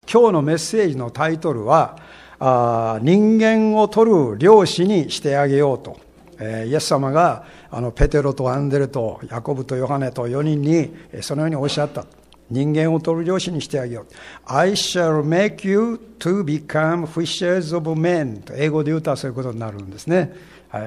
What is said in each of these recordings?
今日のメッセージのタイトルは、人間を取る漁師にしてあげようと、イエス様がペテロとアンデレとヤコブとヨハネと4人にそのようにおっしゃった。人間を取る漁師にしてあげよう。I shall make you to become fishers of men と英語で言うとそういうことになるんですね。はい。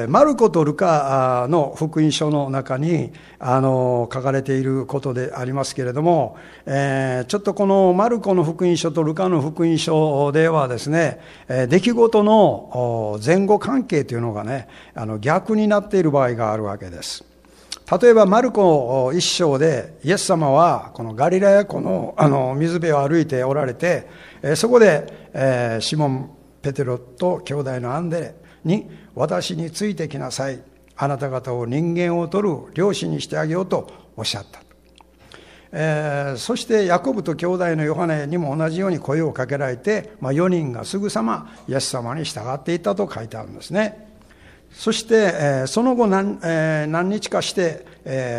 マルコとルカの福音書の中に書かれていることでありますけれども、ちょっとこのマルコの福音書とルカの福音書ではですね、出来事の前後関係というのがね、逆になっている場合があるわけです。例えばマルコ一章でイエス様はこのガリラヤ湖の水辺を歩いておられて、そこでシモン・ペテロと兄弟のアンデレに私についてきなさい、あなた方を人間を取る漁師にしてあげようとおっしゃった。そしてヤコブと兄弟のヨハネにも同じように声をかけられて、4人がすぐさまイエス様に従っていったと書いてあるんですね。そして、その後何日かして、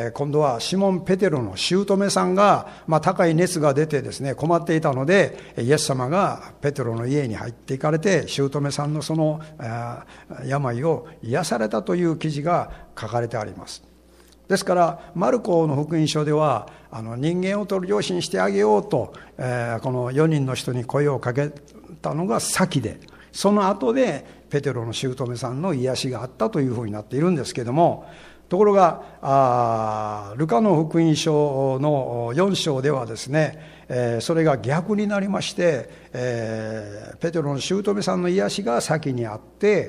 今度はシモン・ペテロの姑さんが、高い熱が出てですね、困っていたので、イエス様がペテロの家に入っていかれて、姑さんのその病を癒されたという記事が書かれてあります。ですから、マルコの福音書では、人間を取る漁師にしてあげようと、この4人の人に声をかけたのが先で、その後でペテロの姑さんの癒しがあったというふうになっているんですけども、ところがルカの福音書の4章ではですね、それが逆になりまして、ペテロの姑さんの癒しが先にあって、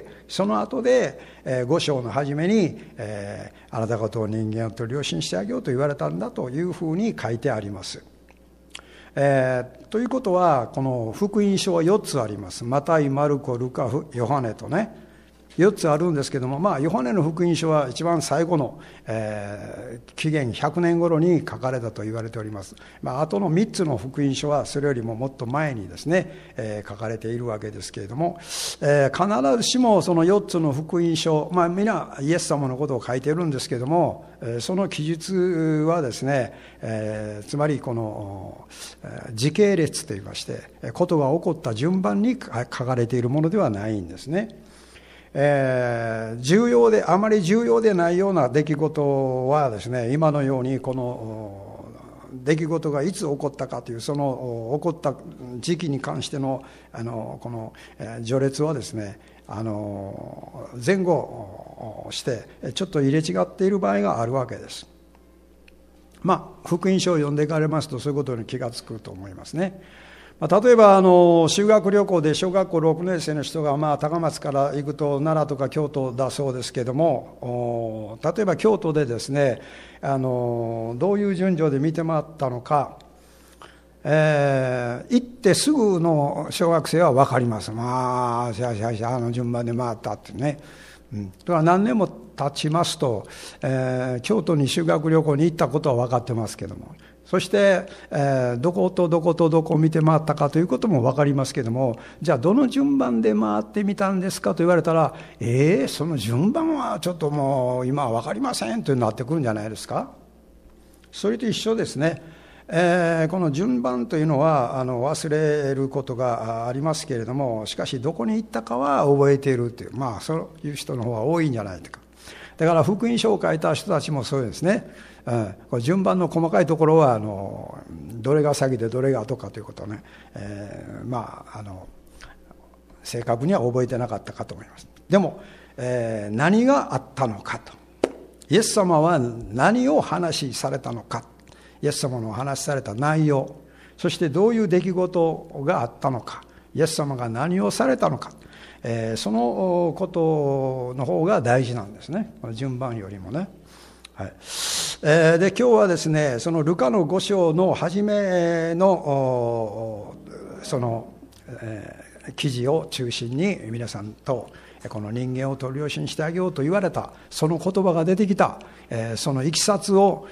その後で5章の初めに、あなた方を人間を取る漁師にしてあげようと言われたんだというふうに書いてあります。ということは、この福音書は4つあります。マタイ、マルコ、ルカ、ヨハネとね、4つあるんですけども、ヨハネの福音書は一番最後の、紀元100年頃に書かれたと言われております。あとの3つの福音書はそれよりももっと前にですね、書かれているわけですけれども、必ずしもその4つの福音書、皆イエス様のことを書いているんですけれども、その記述はですね、つまりこの時系列といいまして、ことが起こった順番に書かれているものではないんですね。あまり重要でないような出来事はですね、今のようにこの出来事がいつ起こったかというその起こった時期に関してのこの序列はですね、前後してちょっと入れ違っている場合があるわけです。福音書を読んでいかれますとそういうことに気がつくと思いますね。例えば修学旅行で小学校6年生の人が高松から行くと奈良とか京都だそうですけれども、例えば京都でですね、どういう順序で見て回ったのか、行ってすぐの小学生は分かります。順番で回ったってね。何年も経ちますと、京都に修学旅行に行ったことは分かってますけども、そして、どことどことどこを見て回ったかということも分かりますけども、じゃあどの順番で回ってみたんですかと言われたら、その順番はちょっともう今は分かりませんというなってくるんじゃないですか。それと一緒ですね。この順番というのは忘れることがありますけれども、しかしどこに行ったかは覚えているという、そういう人の方が多いんじゃないか。だから福音書を書いた人たちもそうですね。これ順番の細かいところはどれが先でどれが後かということをね、正確には覚えてなかったかと思います。でも、何があったのかと、イエス様は何を話されたのか、イエス様の話された内容、そしてどういう出来事があったのか、イエス様が何をされたのか、そのことの方が大事なんですね、順番よりもね。で今日はですね、そのルカの5章の初めのその、記事を中心に皆さんとこの人間を取り養子にしてあげようと言われたその言葉が出てきた、そのいきさつを、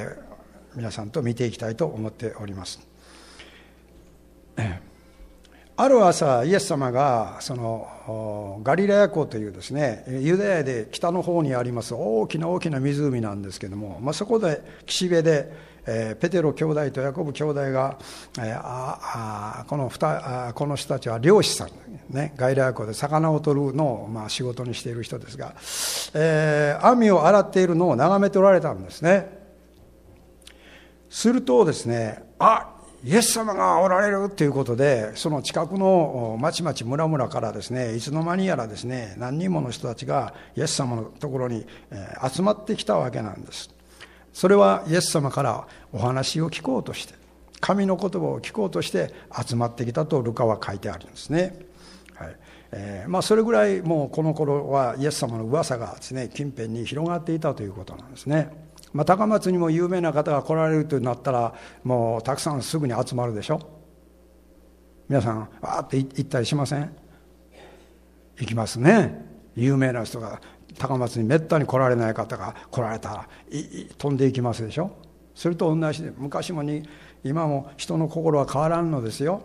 皆さんと見ていきたいと思っております。 ある朝、イエス様がそのガリラヤ湖というですね、ユダヤで北の方にあります大きな大きな湖なんですけども、そこで岸辺でペテロ兄弟とヤコブ兄弟が、この人たちは漁師さん、ね、ガリラヤ湖で魚を取るのを仕事にしている人ですが、網を洗っているのを眺めておられたんですね。するとですね、イエス様がおられるということで、その近くの町々村々からですね、いつの間にやらですね、何人もの人たちがイエス様のところに集まってきたわけなんです。それはイエス様からお話を聞こうとして、神の言葉を聞こうとして集まってきたとルカは書いてあるんですね。それぐらいもうこの頃はイエス様の噂がですね、近辺に広がっていたということなんですね。高松にも有名な方が来られるとなったら、もうたくさんすぐに集まるでしょ。皆さんわーって行ったりしません？行きますね。有名な人が高松にめったに来られない方が来られたら飛んでいきますでしょ。それと同じで、昔も今も人の心は変わらんのですよ。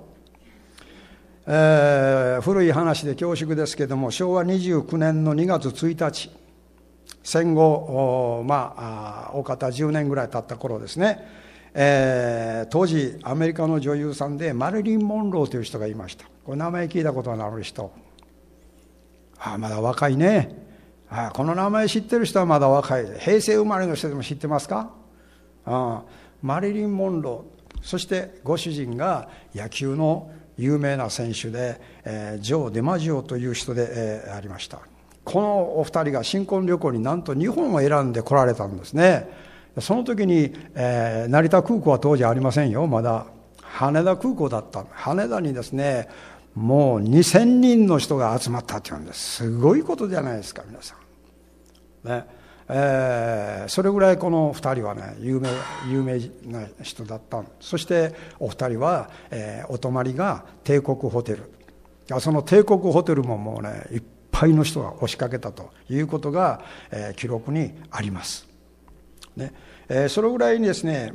古い話で恐縮ですけども、昭和29年の2月1日、戦後お方10年ぐらい経った頃ですね、当時アメリカの女優さんでマリリン・モンローという人がいました。これ名前聞いたことのある人、まだ若いね。この名前知ってる人はまだ若い。平成生まれの人でも知ってますか？マリリン・モンロー、そしてご主人が野球の有名な選手で、ジョー・デマジオという人で、ありました。このお二人が新婚旅行になんと日本を選んで来られたんですね。その時に、成田空港は当時ありませんよ。まだ羽田空港だった。羽田にですね、もう2000人の人が集まったっていうんです。すごいことじゃないですか、皆さんね。それぐらいこの2人はね、有名な人だった。そしてお二人は、お泊まりが帝国ホテル。その帝国ホテルももうね、いっぱいの人が押しかけたということが、記録にありますね。それぐらいにですね、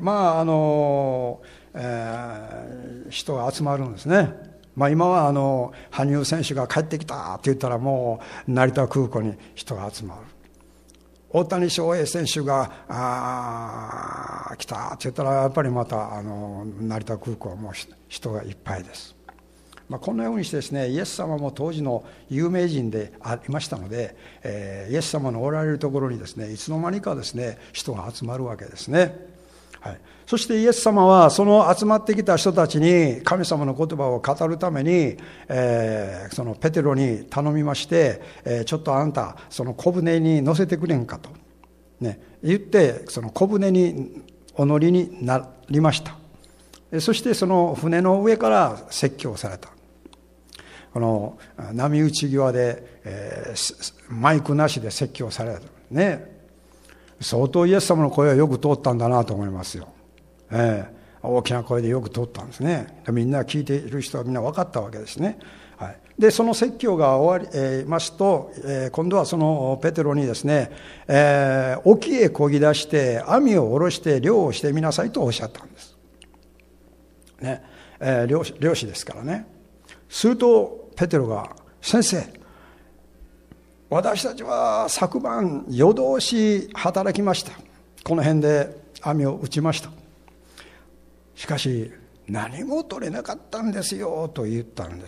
人が集まるんですね。今は羽生選手が帰ってきたって言ったら、もう成田空港に人が集まる。大谷翔平選手が来たって言ったら、やっぱりまた成田空港はもう人がいっぱいです。こんなようにしてですね、イエス様も当時の有名人でありましたので、イエス様のおられるところにですね、いつの間にかですね、人が集まるわけですね。そしてイエス様はその集まってきた人たちに神様の言葉を語るために、そのペテロに頼みまして、ちょっとあんたその小舟に乗せてくれんかと、言って、その小舟にお乗りになりました。そしてその船の上から説教された。この波打ち際で、マイクなしで説教されたね。相当イエス様の声はよく通ったんだなと思いますよ。大きな声でよく通ったんですね。みんな聞いている人はみんな分かったわけですね。でその説教が終わりますと、今度はそのペテロにですね、沖へ漕ぎ出して網を下ろして漁をしてみなさいとおっしゃったんですね。漁師ですからね。するとペテロが、先生、私たちは昨晩夜通し働きました。この辺で網を打ちました。しかし何も取れなかったんですよと言ったんです。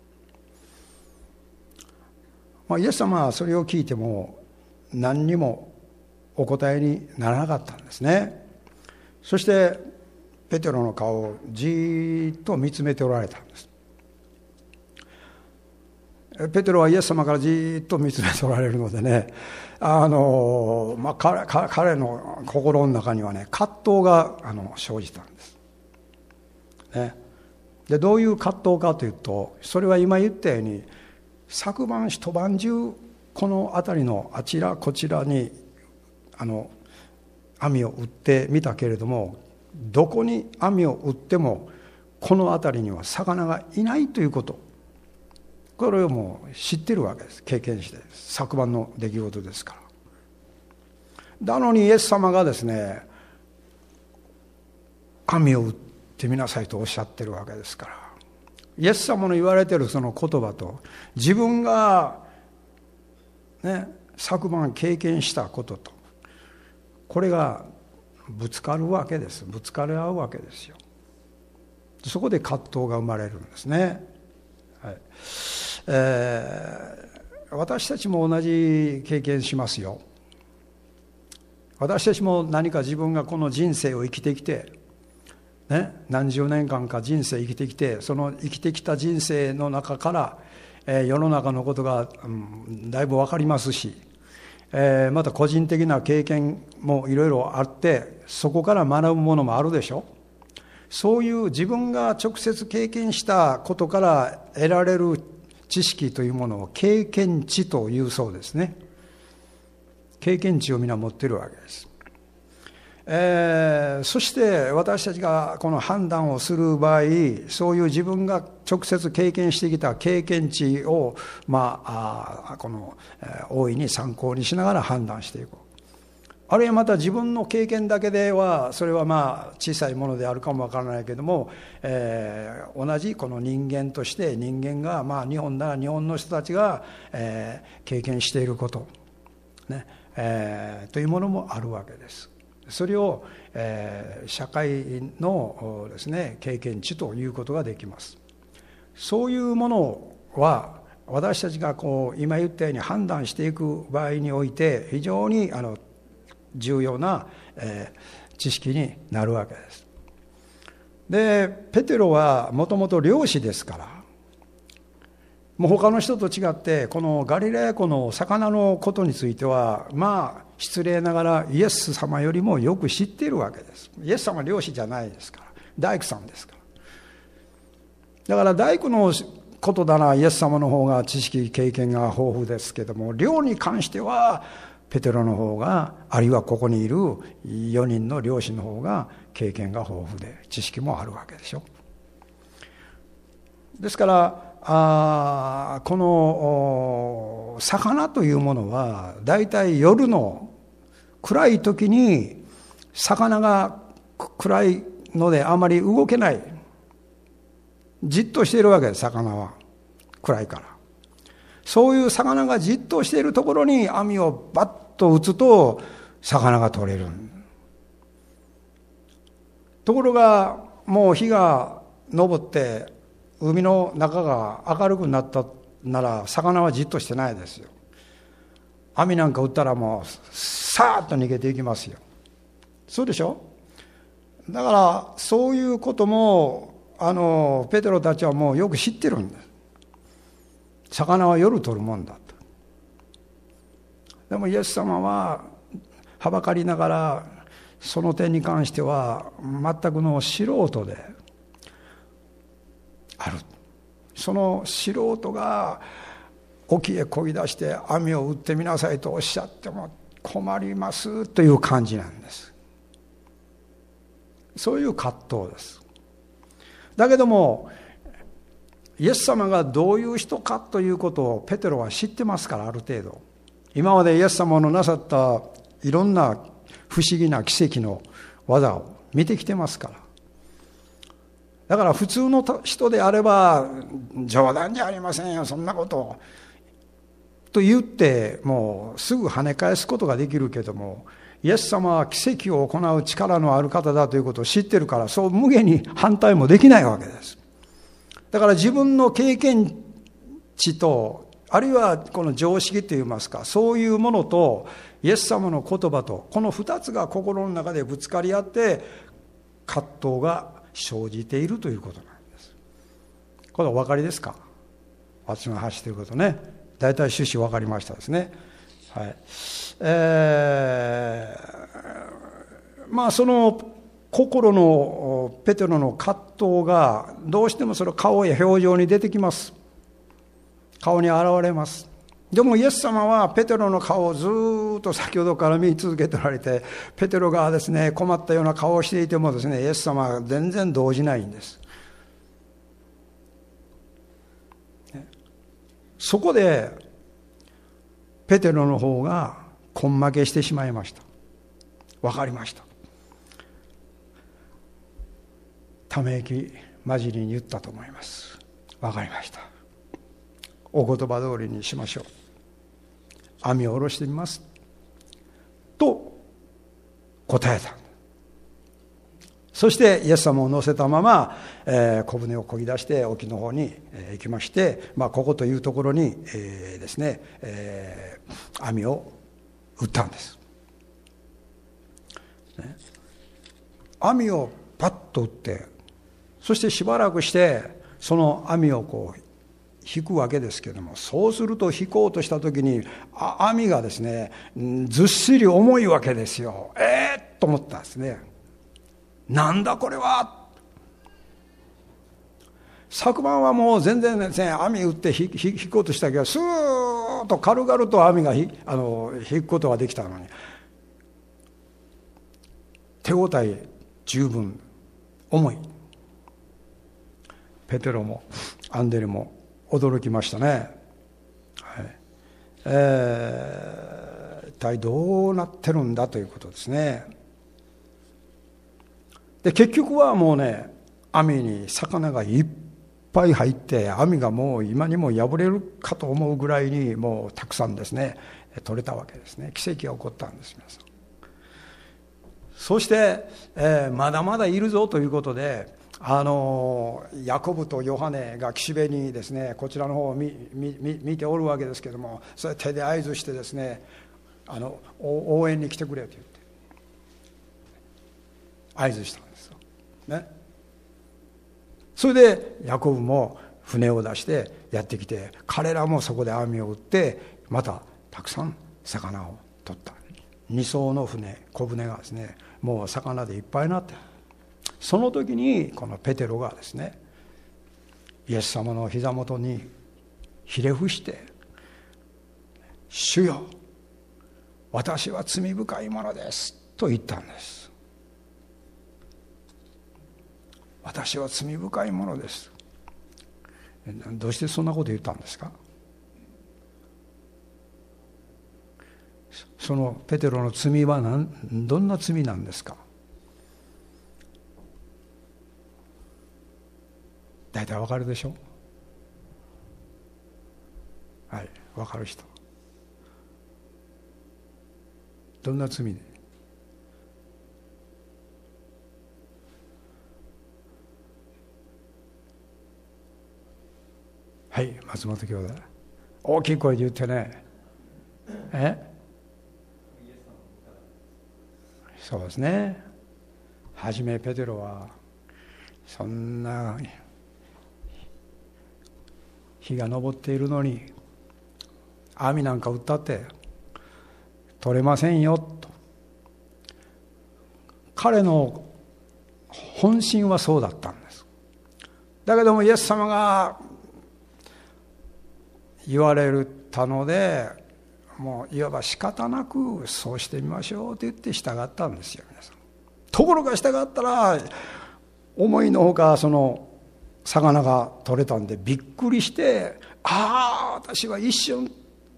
イエス様はそれを聞いても何にもお答えにならなかったんですね。そしてペテロの顔をじーっと見つめておられたんです。ペテロはイエス様からじーっと見つめておられるのでね、彼の心の中にはね、葛藤が生じたんです、ね。でどういう葛藤かというと、それは今言ったように、昨晩一晩中この辺りのあちらこちらに網を打ってみたけれども、どこに網を打ってもこの辺りには魚がいないということ、これをもう知ってるわけです。経験して、昨晩の出来事ですから。なのにイエス様がですね、網を打ってみなさいとおっしゃってるわけですから、 イエス様の言われているその言葉と、自分が、昨晩経験したことと、これがぶつかるわけです。ぶつかり合うわけですよ。そこで葛藤が生まれるんですね。はい。私たちも同じ経験しますよ。私たちも何か自分がこの人生を生きてきて、何十年間か人生生きてきて、その生きてきた人生の中から、世の中のことが、だいぶ分かりますし、また個人的な経験もいろいろあって、そこから学ぶものもあるでしょ。そういう自分が直接経験したことから得られる知識というものを経験値というそうですね。経験値を皆持っているわけです。そして私たちがこの判断をする場合、そういう自分が直接経験してきた経験値を、大いに参考にしながら判断していく。あるいはまた自分の経験だけでは、それは小さいものであるかもわからないけれども、同じこの人間として、人間が日本なら日本の人たちが、経験していること、というものもあるわけです。それを、社会のですね、経験値ということができます。そういうものは私たちが今言ったように判断していく場合において非常に重要な、知識になるわけです。で、ペテロはもともと漁師ですから、もう他の人と違ってこのガリラヤ湖の魚のことについては失礼ながらイエス様よりもよく知っているわけです。イエス様は漁師じゃないですから、大工さんですから。だから大工のことならイエス様の方が知識経験が豊富ですけども、漁に関してはペテロの方が、あるいはここにいる4人の漁師の方が経験が豊富で知識もあるわけでしょ。ですからこの魚というものはだいたい夜の暗い時に、魚が暗いのであまり動けない、じっとしているわけです。魚は暗いから。そういう魚がじっとしているところに網をバッと打つと魚が取れる。ところがもう日が昇って海の中が明るくなったなら魚はじっとしてないですよ。網なんか打ったらもうさーっと逃げていきますよ。そうでしょ。だからそういうこともペテロたちはもうよく知ってるんです。魚は夜取るもんだと。でもイエス様ははばかりながらその点に関しては全くの素人である。その素人が沖へ漕ぎ出して網を打ってみなさいとおっしゃっても困りますという感じなんです。そういう葛藤です。だけどもイエス様がどういう人かということをペテロは知ってますから、ある程度今までイエス様のなさったいろんな不思議な奇跡の技を見てきてますから。だから普通の人であれば冗談じゃありませんよ、そんなことと言ってもうすぐ跳ね返すことができるけども、イエス様は奇跡を行う力のある方だということを知ってるから、そう無限に反対もできないわけです。だから自分の経験値と、あるいはこの常識といいますか、そういうものとイエス様の言葉と、この2つが心の中でぶつかり合って葛藤が生じているということなんです。これはお分かりですか？私が発していることね。大体趣旨分かりましたですね。はい。その心のペテロの葛藤がどうしてもその顔や表情に出てきます。顔に現れます。でもイエス様はペテロの顔をずっと先ほどから見続けておられて、ペテロがですね困ったような顔をしていてもですね、イエス様は全然動じないんです。そこでペテロの方が根負けしてしまいました。わかりました。ため息混じりに言ったと思います。 わかりました。お言葉通りにしましょう。網を下ろしてみます。と答えた。そしてイエス様を乗せたまま、小舟を漕ぎ出して沖の方に行きまして、ここというところに、ですね、網を打ったんです。ね、網をパッと打って、そしてしばらくしてその網をこう引くわけですけれども、そうすると引こうとした時に網がですね、ずっしり重いわけですよ。と思ったんですね。なんだこれは。昨晩はもう全然ですね、網打って引こうとしたけど、スーッと軽々と網が引くことができたのに、手応え十分重い。ペテロもアンデレも驚きましたね。一体どうなってるんだということですね。で結局はもうね、網に魚がいっぱい入って、網がもう今にも破れるかと思うぐらいにもうたくさんですね取れたわけですね。奇跡が起こったんです。皆さん、そして、まだまだいるぞということで、ヤコブとヨハネが岸辺にですね、こちらの方を見ておるわけですけれども、それ手で合図してですね、応援に来てくれと言って合図したんですよ、ね、それでヤコブも船を出してやってきて、彼らもそこで網を打ってまたたくさん魚を取った。2艘の小舟がですね、もう魚でいっぱいになって、その時にこのペテロがですね、イエス様の膝元にひれ伏して、主よ、私は罪深いものですと言ったんです。私は罪深いものです。どうしてそんなこと言ったんですか。そのペテロの罪はどんな罪なんですか。大体わかるでしょ。はい、わかる人。どんな罪で。はい、松本兄弟、大きい声で言ってね。そうですね。はじめペテロはそんな日が昇っているのに網なんか打ったって取れませんよと。彼の本心はそうだったんです。だけどもイエス様が言われたので、もういわば仕方なくそうしてみましょうと言って従ったんですよ、皆さん。ところが従ったら思いのほかその魚が取れたんでびっくりして、私は一瞬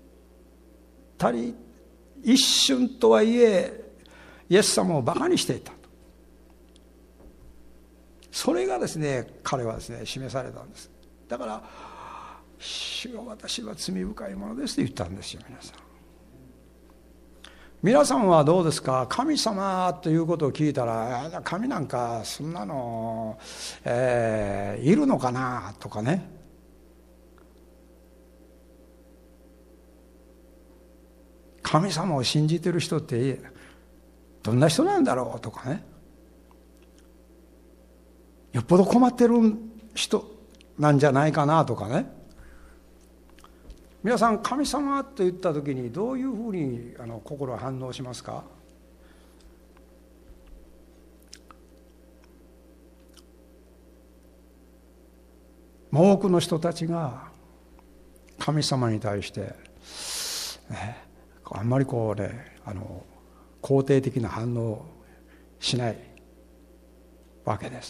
とはいえイエス様をバカにしていたと。それがですね、彼はですね示されたんです。だから主よ、私は罪深いものですと言ったんですよ。皆さんはどうですか。神様ということを聞いたら、神なんかそんなの、いるのかなとかね、神様を信じてる人ってどんな人なんだろうとかね、よっぽど困ってる人なんじゃないかなとかね。皆さん、神様と言った時にどういうふうに心は反応しますか。多くの人たちが神様に対して、あんまり肯定的な反応をしないわけです。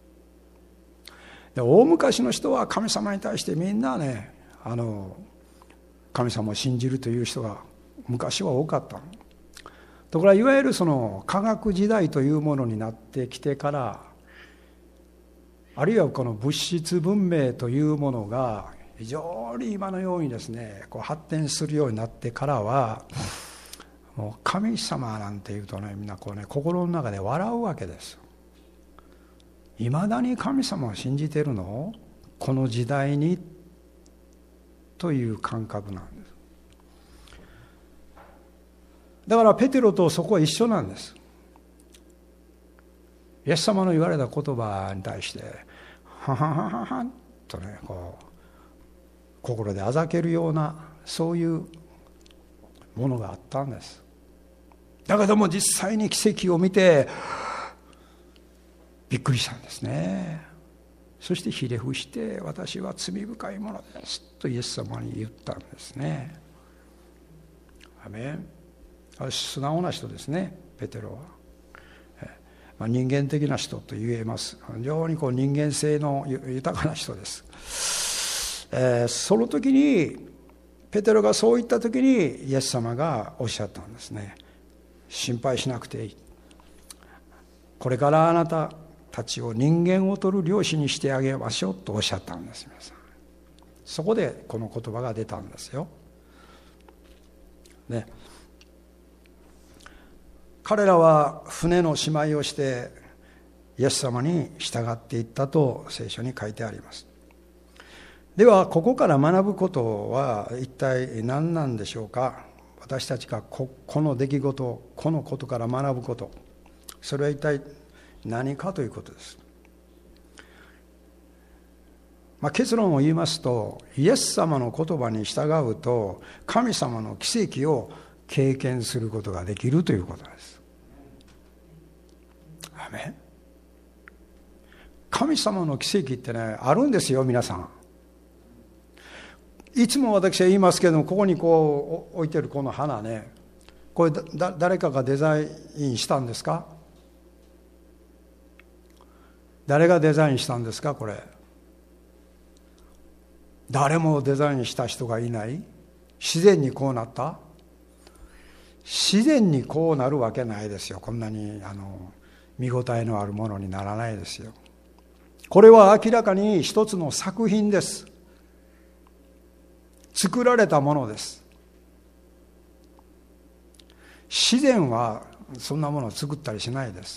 で、大昔の人は神様に対してみんなね、神様を信じるという人が昔は多かった。ところがいわゆるその科学時代というものになってきてから、 あるいはこの物質文明というものが非常に今のようにですね、こう発展するようになってからは、もう神様なんていうとね、みんなこうね、心の中で笑うわけです。いまだに神様を信じてるの？この時代にという感覚なんです。だからペテロとそこは一緒なんです。イエス様の言われた言葉に対してはははははとね、こう心であざけるようなそういうものがあったんです。だけども実際に奇跡を見てびっくりしたんですね。そしてひれ伏して、私は罪深いものですとイエス様に言ったんですね。アメン。素直な人ですね、ペテロは。人間的な人と言えます。非常にこう人間性の豊かな人です。その時にペテロがそう言った時にイエス様がおっしゃったんですね。心配しなくていい。これからあなたたちを人間を取る漁師にしてあげましょうとおっしゃったんです。皆さん、そこでこの言葉が出たんですよ、ね。彼らは船のしまいをしてイエス様に従っていったと聖書に書いてあります。ではここから学ぶことは一体何なんでしょうか。私たちがこの出来事、このことから学ぶこと、それは一体何かということです。結論を言いますと、イエス様の言葉に従うと神様の奇跡を経験することができるということです。アメン。神様の奇跡ってね、あるんですよ、皆さん。いつも私は言いますけども、ここにこう置いてるこの花ね、これ誰かがデザインしたんですか？誰がデザインしたんですか？これ誰もデザインした人がいない。自然にこうなった。自然にこうなるわけないですよ。こんなに見応えのあるものにならないですよ。これは明らかに一つの作品です。作られたものです。自然はそんなものを作ったりしないです。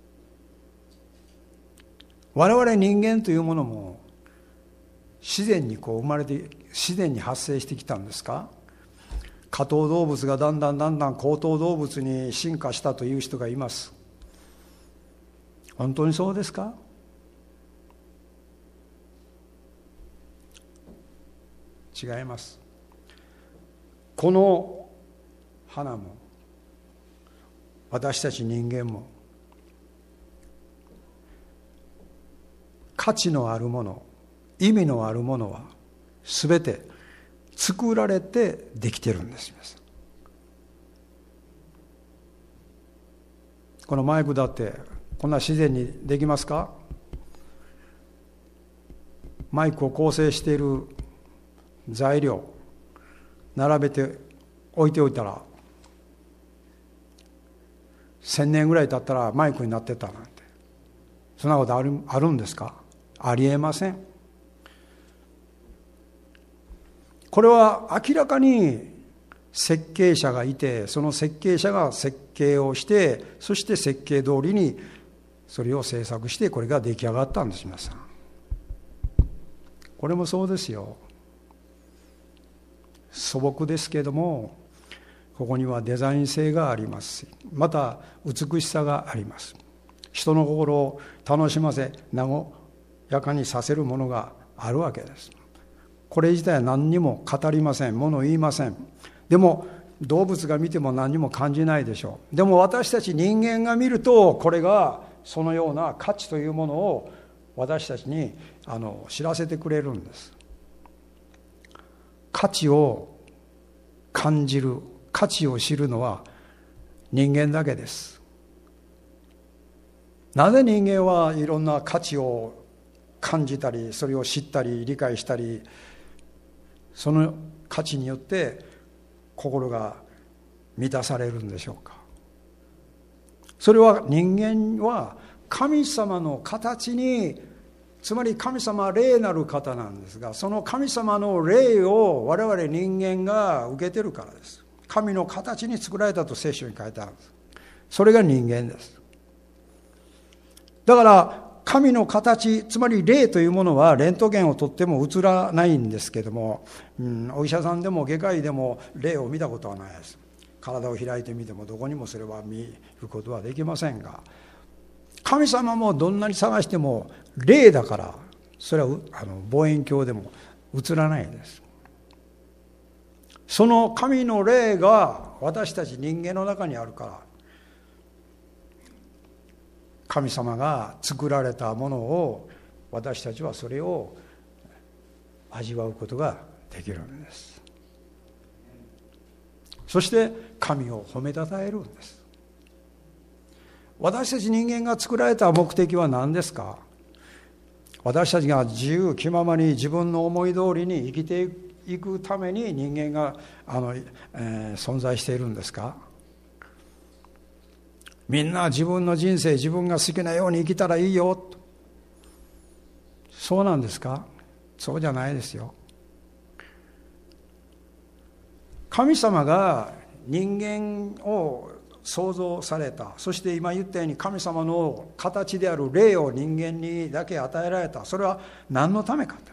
我々人間というものも自然にこう生まれて、自然に発生してきたんですか？下等動物がだんだん高等動物に進化したという人がいます。本当にそうですか？違います。この花も私たち人間も価値のあるもの、意味のあるものはすべて作られてできてるんです。このマイクだってこんな自然にできますか？マイクを構成している材料並べて置いておいたら1000年ぐらい経ったらマイクになってたなんて、そんなことあるんですか？ありえません。これは明らかに設計者がいて、その設計者が設計をして、そして設計通りにそれを制作して、これが出来上がったんです。皆さん、これもそうですよ。素朴ですけれども、ここにはデザイン性がありますし、また美しさがあります。人の心を楽しませ和やかにさせるものがあるわけです。これ自体は何にも語りません。物を言いません。でも動物が見ても何にも感じないでしょう。でも私たち人間が見ると、これがそのような価値というものを私たちに知らせてくれるんです。価値を感じる、価値を知るのは人間だけです。なぜ人間はいろんな価値を感じたり、それを知ったり理解したり、その価値によって心が満たされるんでしょうか。それは人間は神様の形につまり神様は霊なる方なんですが、その神様の霊を我々人間が受けてるからです。神の形に作られたと聖書に書いてあるんです。それが人間です。だから神の形、つまり霊というものはレントゲンを取っても映らないんですけども、お医者さんでも外科医でも霊を見たことはないです。体を開いてみてもどこにもそれは見ることはできませんが、神様もどんなに探しても霊だから、それは望遠鏡でも映らないんです。その神の霊が私たち人間の中にあるから、神様が作られたものを私たちはそれを味わうことができるんです。そして神を褒めたたえるんです。私たち人間が作られた目的は何ですか？私たちが自由気ままに自分の思い通りに生きていくために人間が存在しているんですか？みんな自分の人生、自分が好きなように生きたらいいよ、そうなんですか？そうじゃないですよ。神様が人間を創造された。そして今言ったように神様の形である霊を人間にだけ与えられた。それは何のためかと。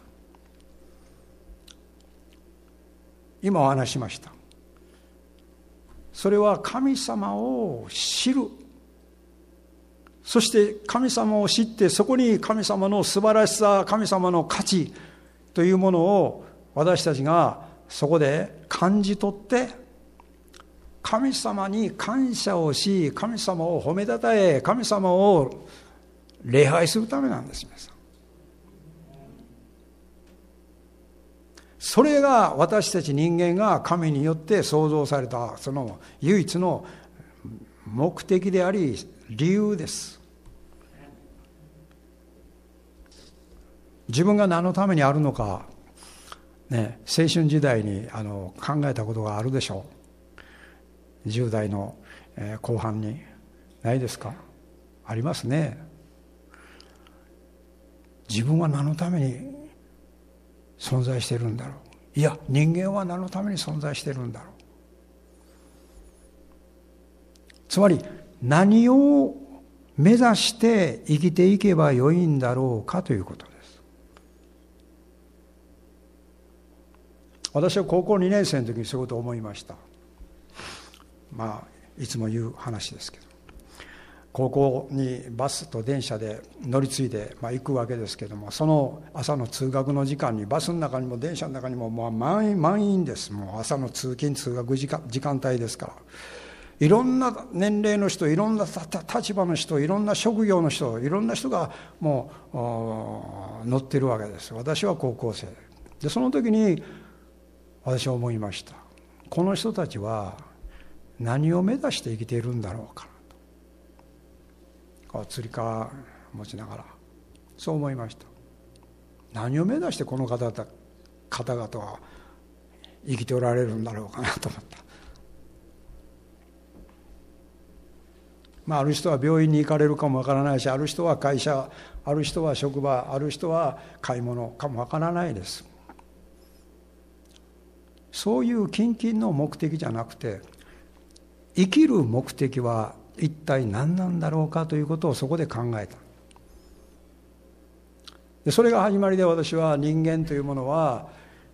今お話ししました。それは神様を知る。そして神様を知って、そこに神様の素晴らしさ、神様の価値というものを私たちがそこで感じ取って、神様に感謝をし、神様を褒めたたえ、神様を礼拝するためなんです。皆さん、それが私たち人間が神によって創造されたその唯一の目的であり理由です。自分が何のためにあるのか、ね、青春時代に考えたことがあるでしょう。10代の後半にないですか？ありますね。自分は何のために存在しているんだろう。いや、人間は何のために存在しているんだろう。つまり何を目指して生きていけばよいんだろうかということです。私は高校2年生の時にそういうことを思いました。いつも言う話ですけど、高校にバスと電車で乗り継いで行くわけですけども、その朝の通学の時間にバスの中にも電車の中にも満員です。もう朝の通勤通学時間帯ですから、いろんな年齢の人、いろんな立場の人、いろんな職業の人、いろんな人がもう乗ってるわけです。私は高校生で、その時に私は思いました。この人たちは何を目指して生きているんだろうかなと、つり革持ちながらそう思いました。何を目指してこの方々は生きておられるんだろうかなと思った。ある人は病院に行かれるかもわからないし、ある人は会社、ある人は職場、ある人は買い物かもわからないです。そういう近々の目的じゃなくて、生きる目的は一体何なんだろうかということをそこで考えた。でそれが始まりで、私は人間というものは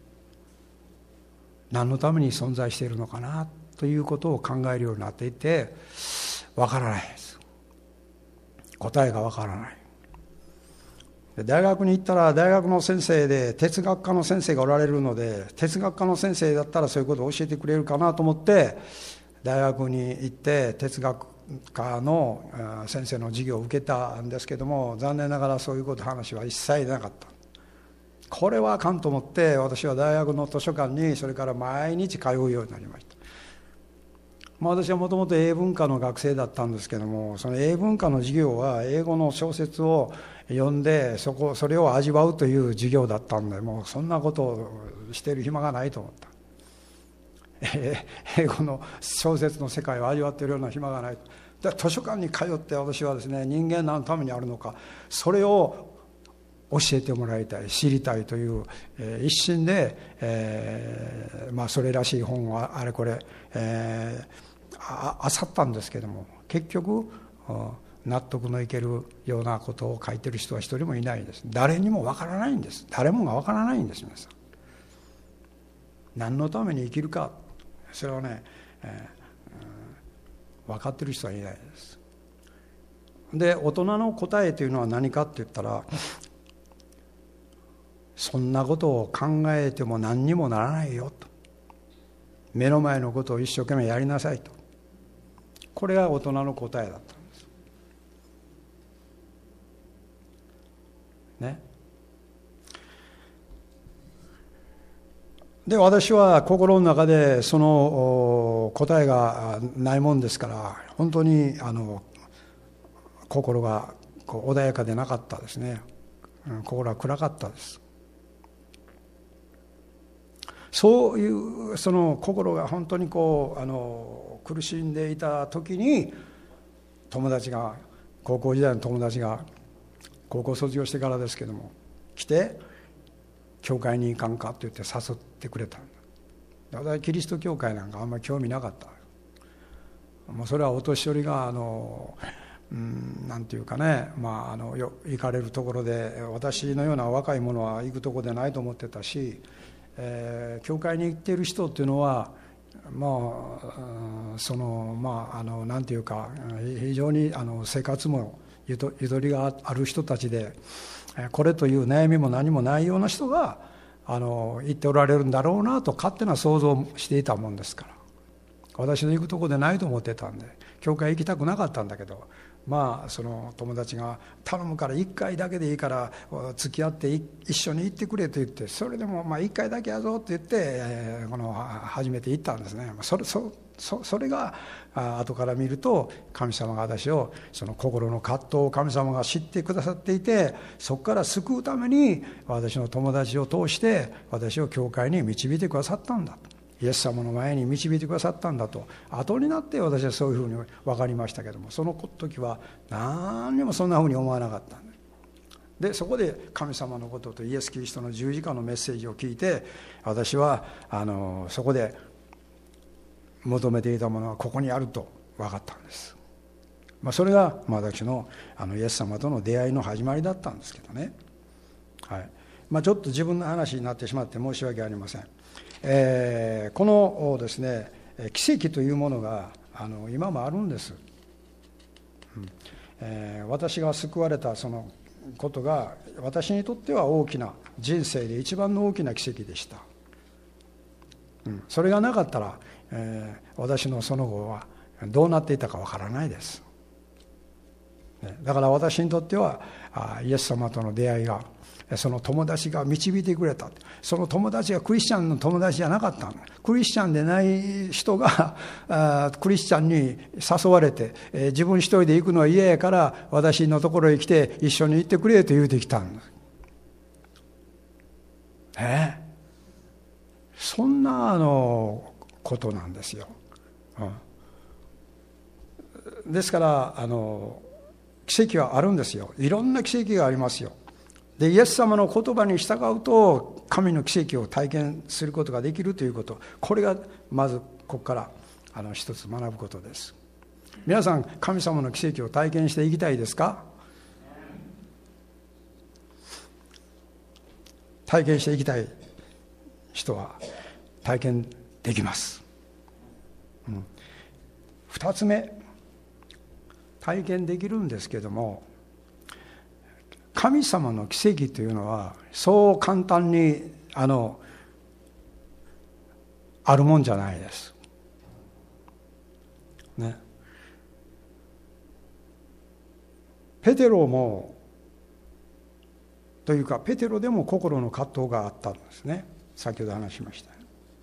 何のために存在しているのかなということを考えるようになっていて、わからないです。答えがわからない。で大学に行ったら、大学の先生で哲学科の先生がおられるので、哲学科の先生だったらそういうことを教えてくれるかなと思って大学に行って哲学科の先生の授業を受けたんですけども、残念ながらそういう話は一切なかった。これはあかんと思って、私は大学の図書館にそれから毎日通うようになりました。私はもともと英文科の学生だったんですけども、その英文科の授業は英語の小説を読んでそれを味わうという授業だったんで、もうそんなことをしている暇がないと思った。英語の小説の世界を味わっているような暇がない。図書館に通って、私はですね、人間何のためにあるのか、それを教えてもらいたい、知りたいという、一心で、それらしい本をあれこれ、あさったんですけども、結局納得のいけるようなことを書いてる人は一人もいないです。誰にもわからないんです。誰もがわからないんです。皆さん、何のために生きるか、それをね、分かってる人はいないです。で、大人の答えというのは何かって言ったら、そんなことを考えても何にもならないよと、目の前のことを一生懸命やりなさいと、これが大人の答えだったんですね。で、私は心の中でその答えがないもんですから、本当に心が穏やかでなかったですね。心は暗かったです。そういうその心が本当に苦しんでいた時に、友達が、高校時代の友達が、高校卒業してからですけども来て、教会に行かんかって言って誘ってくれた。私はキリスト教会なんかあんまり興味なかった。もうそれはお年寄りがなんていうかね、行かれるところで、私のような若い者は行くところでないと思ってたし、教会に行っている人っていうのはなんていうか、非常に生活もゆとりがある人たちで、これという悩みも何もないような人が行っておられるんだろうなと勝手な想像をしていたもんですから、私の行くところでないと思ってたんで、教会行きたくなかったんだけど、その友達が頼むから1回だけでいいから付き合って一緒に行ってくれと言って、それでも1回だけやぞって言って、初めて行ったんですね。それが後から見ると、神様が私を、その心の葛藤を神様が知ってくださっていて、そこから救うために私の友達を通して私を教会に導いてくださったんだ、イエス様の前に導いてくださったんだと、後になって私はそういうふうに分かりましたけども、その時は何にもそんなふうに思わなかったんで、そこで神様のこととイエス・キリストの十字架のメッセージを聞いて、私はそこで求めていたものはここにあると分かったんです。それが私のイエス様との出会いの始まりだったんですけどね。はい。ちょっと自分の話になってしまって申し訳ありません。このですね、奇跡というものが今もあるんです。私が救われたそのことが、私にとっては大きな、人生で一番の大きな奇跡でした。それがなかったら、私のその後はどうなっていたかわからないです。だから私にとってはイエス様との出会いが、その友達が導いてくれた。その友達がクリスチャンの友達じゃなかった。クリスチャンでない人がクリスチャンに誘われて、自分一人で行くのは嫌やから私のところへ来て一緒に行ってくれと言うてきたんです。そんなことなんですよ。ですから奇跡はあるんですよ。いろんな奇跡がありますよ。で、イエス様の言葉に従うと神の奇跡を体験することができるということ、これがまずここから一つ学ぶことです。皆さん、神様の奇跡を体験していきたいですか？体験していきたい人は体験できます。2つ目、体験できるんですけども、神様の奇跡というのはそう簡単にあるもんじゃないです、ね。ペテロもというか、ペテロでも心の葛藤があったんですね。先ほど話しました。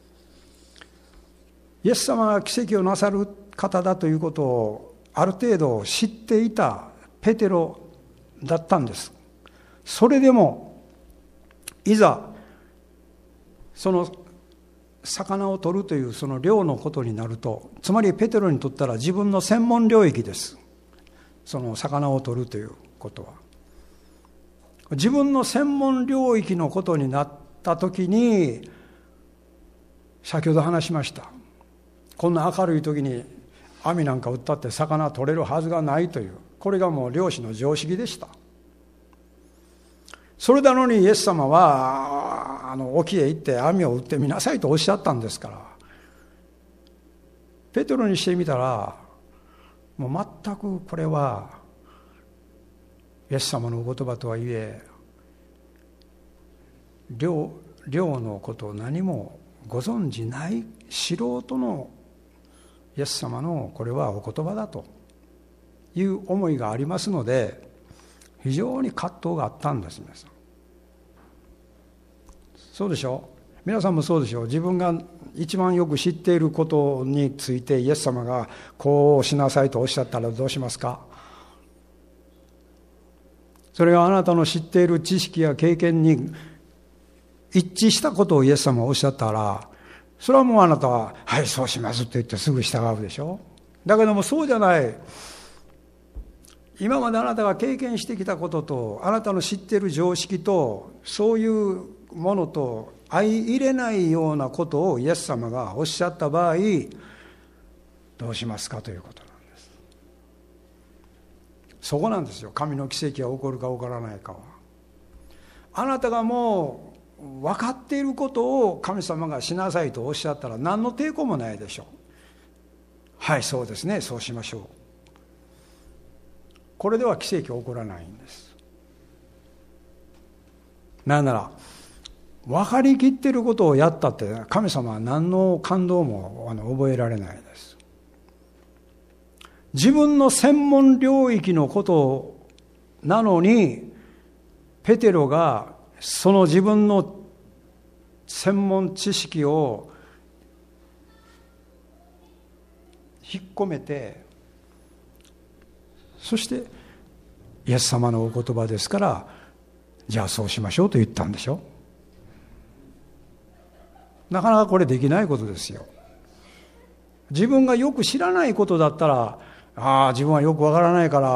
イエス様が奇跡をなさる方だということをある程度知っていたペテロだったんです。それでもいざその魚を取るというその漁のことになると、つまりペテロにとったら自分の専門領域です。その魚を取るということは。 自分の専門領域のことになったときに、先ほど話しました。こんな明るいときに網なんか打ったって魚取れるはずがないという、これがもう漁師の常識でした。それなのにイエス様は沖へ行って網を打ってみなさいとおっしゃったんですから、ペテロにしてみたらもう全くこれはイエス様のお言葉とはいえ、漁のことを何もご存じない素人のイエス様のこれはお言葉だという思いがありますので、非常に葛藤があったんです。皆さんそうでしょう。皆さんもそうでしょう。自分が一番よく知っていることについてイエス様がこうしなさいとおっしゃったらどうしますか？それがあなたの知っている知識や経験に一致したことをイエス様がおっしゃったら、それはもうあなたははいそうしますと言ってすぐ従うでしょ。だけどもそうじゃない。今まであなたが経験してきたことと、あなたの知っている常識と、そういうものと相入れないようなことをイエス様がおっしゃった場合、どうしますかということなんです。そこなんですよ。神の奇跡が起こるか起こらないかは。あなたがもう分かっていることを神様がしなさいとおっしゃったら何の抵抗もないでしょう。はい、そうですね、そうしましょう。これでは奇跡は起こらないんです。なんなら分かりきっていることをやったって神様は何の感動も覚えられないです。自分の専門領域のことなのに、ペテロがその自分の専門知識を引っ込めて、そしてイエス様のお言葉ですからじゃあそうしましょうと言ったんでしょ。なかなかこれできないことですよ。自分がよく知らないことだったら、自分はよくわからないから、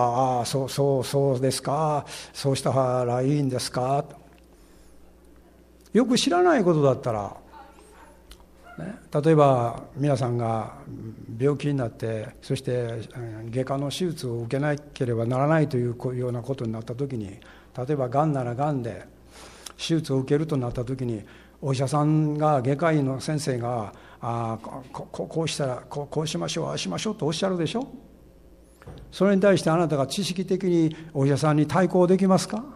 そうですか、そうしたらいいんですか。よく知らないことだったら、例えば皆さんが病気になって、そして外科の手術を受けなければならないというようなことになったときに、例えばがんならがんで手術を受けるとなったときに、お医者さんが、外科医の先生がこうしたらこうしましょう、ああしましょうとおっしゃるでしょ。それに対してあなたが知識的にお医者さんに対抗できますか？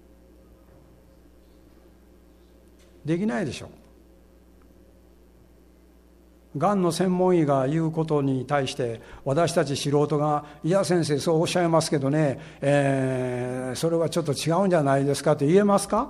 できないでしょう。がんの専門医が言うことに対して私たち素人が、いや先生そうおっしゃいますけどね、それはちょっと違うんじゃないですかと言えますか？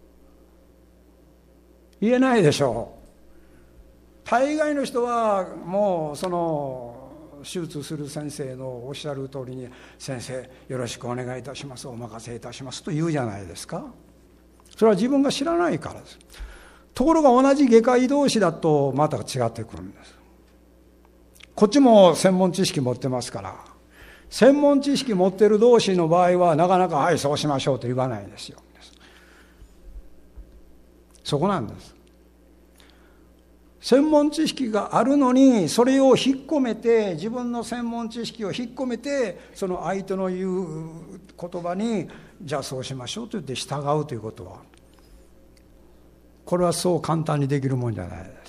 言えないでしょう。大概の人はもうその手術する先生のおっしゃる通りに、先生よろしくお願いいたします、お任せいたしますと言うじゃないですか。それは自分が知らないからです。ところが同じ外科医同士だとまた違ってくるんです。こっちも専門知識持ってますから、専門知識持ってる同士の場合はなかなかはいそうしましょうと言わないですよ。そこなんです。専門知識があるのに、それを引っ込めて、自分の専門知識を引っ込めて、その相手の言う言葉にじゃあそうしましょうと言って従うということは、これはそう簡単にできるもんじゃないです。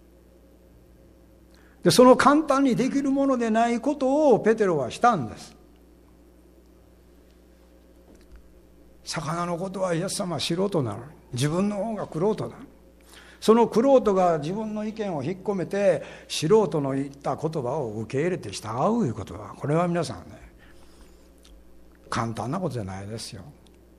で、その簡単にできるものでないことをペテロはしたんです。魚のことはイエス様は素人なのに、自分の方が玄人だ。その玄人が自分の意見を引っ込めて、素人の言った言葉を受け入れて従うということは、これは皆さんね、簡単なことじゃないですよ。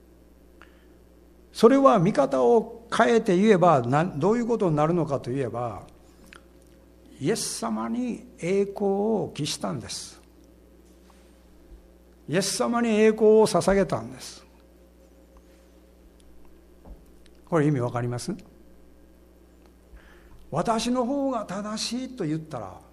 それは見方を変えて言えばどういうことになるのかといえば、イエス様に栄光を期したんです。イエス様に栄光を捧げたんです。これ意味わかります？私の方が正しいと言ったら、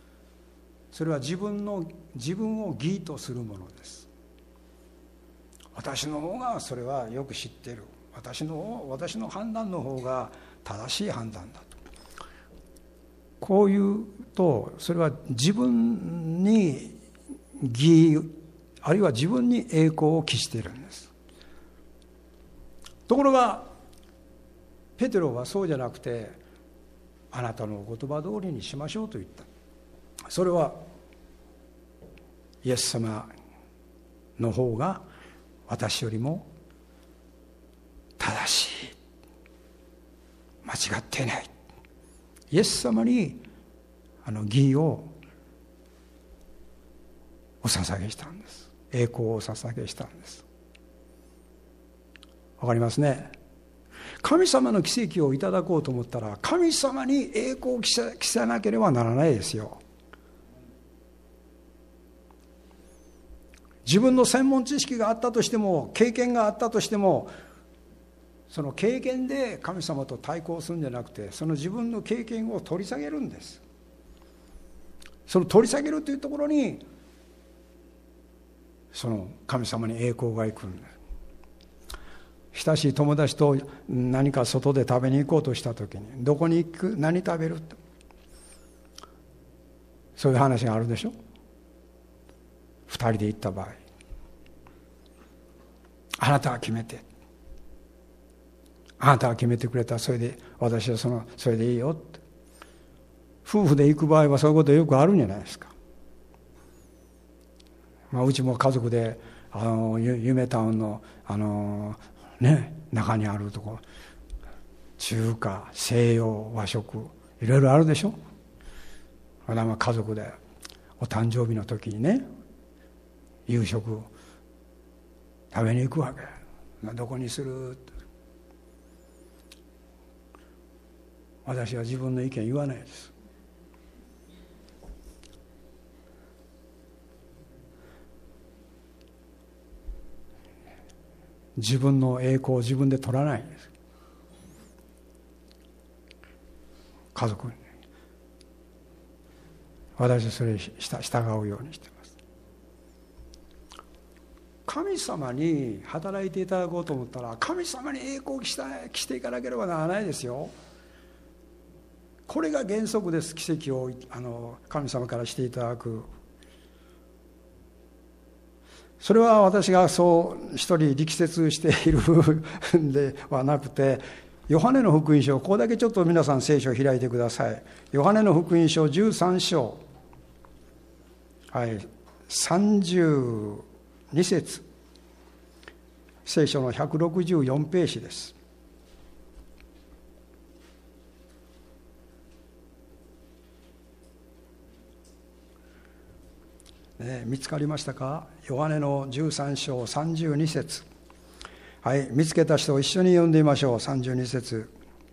それは自分を義とするものです。 私の方がそれはよく知っている、私の判断の方が正しい判断だと、こういうと、それは自分に義、あるいは自分に栄光を期しているんです。ところがペテロはそうじゃなくて、あなたのお言葉通りにしましょうと言った。それはイエス様の方が私よりも正しい、間違っていない、イエス様に義をお捧げしたんです。栄光をお捧げしたんです。わかりますね。神様の奇跡をいただこうと思ったら、神様に栄光を期さなければならないですよ。自分の専門知識があったとしても、経験があったとしても、その経験で神様と対抗するんじゃなくて、その自分の経験を取り下げるんです。その取り下げるというところに、その神様に栄光がいくんです。親しい友達と何か外で食べに行こうとしたときに、どこに行く、何食べるって、そういう話があるでしょ。二人で行った場合、あなたは決めて、あなたは決めてくれた、それで私はそれでいいよって。夫婦で行く場合はそういうことよくあるんじゃないですか。うちも家族で夢タウンの中にあるとこ、中華、西洋、和食、いろいろあるでしょ。家族でお誕生日の時にね、夕食食べに行くわけ。どこにするって。私は自分の意見言わないです。自分の栄光を自分で取らないんです。家族に私はそれに従うようにしています。神様に働いていただこうと思ったら、神様に栄光を期していかなければならないですよ。これが原則です。奇跡を神様からしていただく。それは私がそう一人力説しているんではなくて、ヨハネの福音書、ここだけちょっと皆さん聖書を開いてください。ヨハネの福音書13章、32節、聖書の164ページです。見つかりましたか。ヨハネの13章32節、見つけた人を一緒に読んでみましょう。32節、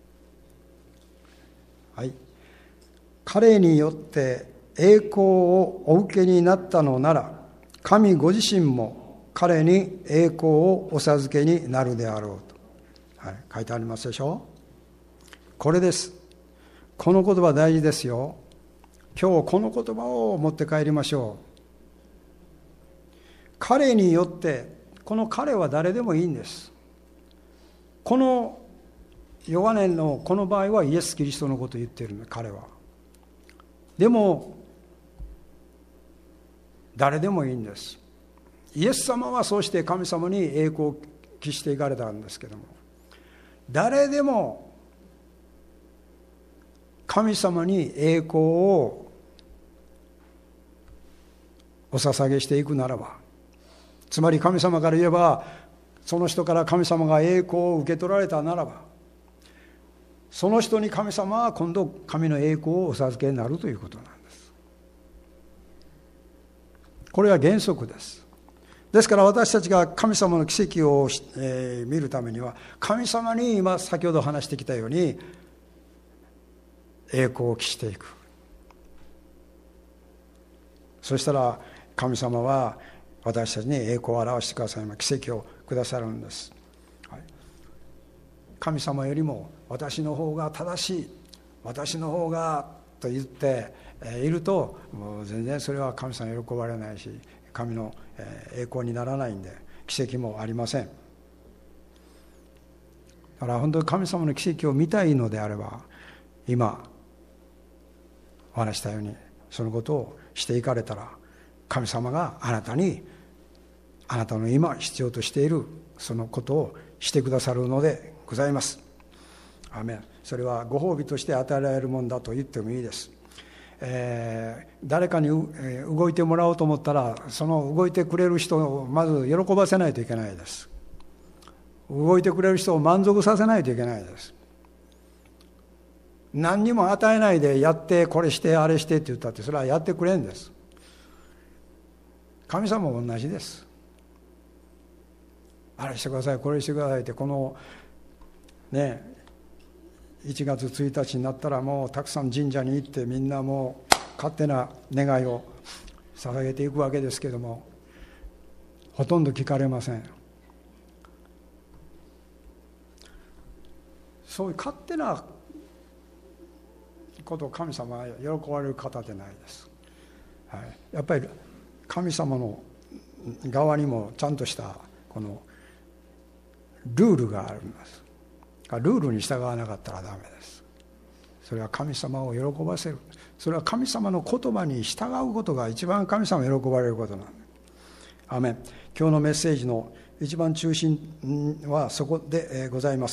彼によって栄光をお受けになったのなら、神ご自身も彼に栄光をお授けになるであろうと、書いてありますでしょ。これです。この言葉大事ですよ。今日この言葉を持って帰りましょう。彼によって、この彼は誰でもいいんです。このヨハネのこの場合はイエス・キリストのことを言っているの、彼は。でも誰でもいいんです。イエス様はそうして神様に栄光を期していかれたんですけども、誰でも神様に栄光をお捧げしていくならば、つまり神様から言えば、その人から神様が栄光を受け取られたならば、その人に神様は今度神の栄光をお授けになるということなんです。これは原則です。ですから私たちが神様の奇跡を見るためには、神様に今先ほど話してきたように栄光を期していく。そしたら神様は私たちに栄光を表してください、奇跡をくださるんです。神様よりも私の方が正しい、私の方がと言っていると、もう全然それは神様喜ばれないし、神の栄光にならないんで、 奇跡もありません。だから本当に神様の奇跡を見たいのであれば、今お話したようにそのことをしていかれたら、神様があなたにあなたの今必要としているそのことをしてくださるのでございます。アーメン。それはご褒美として与えられるものだと言ってもいいです。誰かに動いてもらおうと思ったら、その動いてくれる人をまず喜ばせないといけないです。動いてくれる人を満足させないといけないです。何にも与えないでやってこれしてあれしてって言ったって、それはやってくれんです。神様も同じです。あれしてくださいこれしてくださいって、このね1月1日になったらもうたくさん神社に行って、みんなもう勝手な願いを捧げていくわけですけども、ほとんど聞かれません。そういう勝手なことを神様は喜ばれる方でないです、はい、やっぱり神様の側にもちゃんとしたこのルールがあるんです。ルールに従わなかったらダメです。それは神様を喜ばせる、それは神様の言葉に従うことが一番神様を喜ばれることなんです。アーメン。今日のメッセージの一番中心はそこでございます。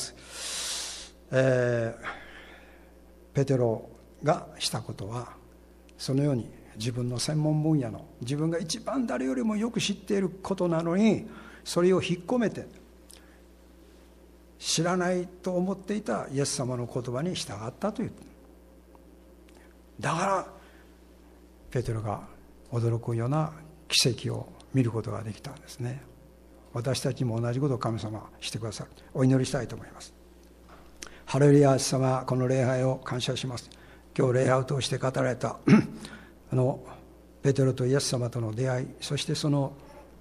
ペテロがしたことは、そのように自分の専門分野の、自分が一番誰よりもよく知っていることなのに、それを引っ込めて知らないと思っていたイエス様の言葉に従ったという。だからペテロが驚くような奇跡を見ることができたんですね。私たちも同じことを神様はしてくださる。お祈りしたいと思います。ハレルヤ、様、この礼拝を感謝します。今日礼拝を通して語られたペテロとイエス様との出会い、そしてその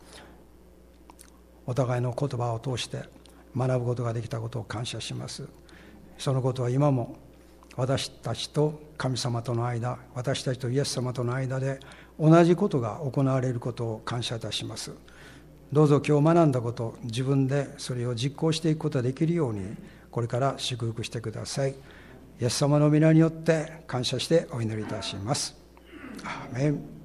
お互いの言葉を通して学ぶことができたことを感謝します。そのことは今も私たちと神様との間、私たちとイエス様との間で同じことが行われることを感謝いたします。どうぞ今日学んだこと、自分でそれを実行していくことができるように、これから祝福してください。イエス様の皆によって感謝してお祈りいたします。アーメン。